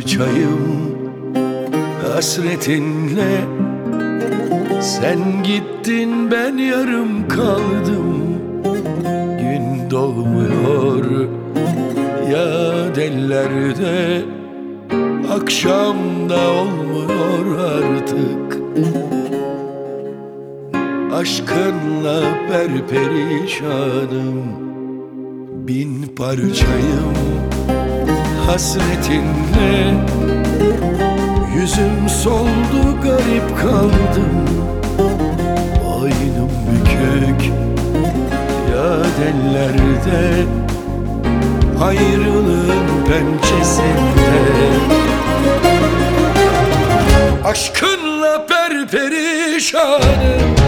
parçayım hasretinle. Sen gittin, ben yarım kaldım. Gün doğmuyor ya dellerde, akşam da olmuyor artık. Aşkınla perperişanım, bin parçayım hasretinle. Yüzüm soldu, garip kaldım. Boynum bükük ya dellerde, ayrılığın pençesinde. Aşkınla perperişanım.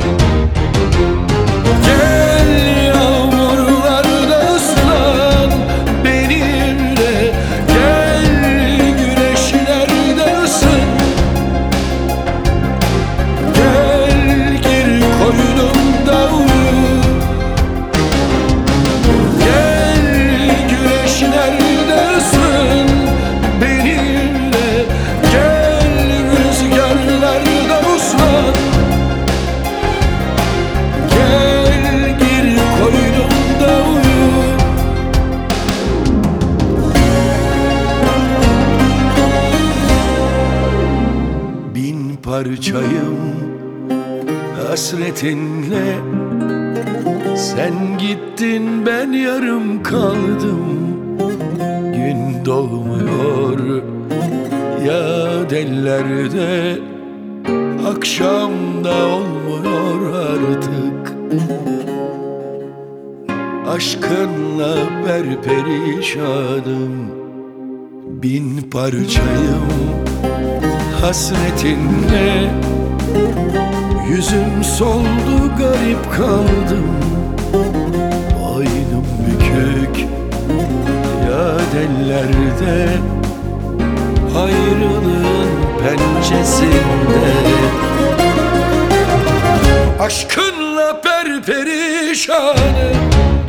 Gel yağmurlarda ıslan benimle, gel güneşlerde ısın. Gel gir koynumda uyu, gel güneşlerde ısın benimle, gel rüzgarlarda uslan. Parçayım hasretinle. Sen gittin, ben yarım kaldım. Gün doğmuyor ya dellerde, akşam da olmuyor artık. Aşkınla perperişanım, bin parçayım hasretinle. Yüzüm soldu, garip kaldım. Boynum bükük ya dellerde, ayrılığın pençesinde. Aşkınla perperişanım.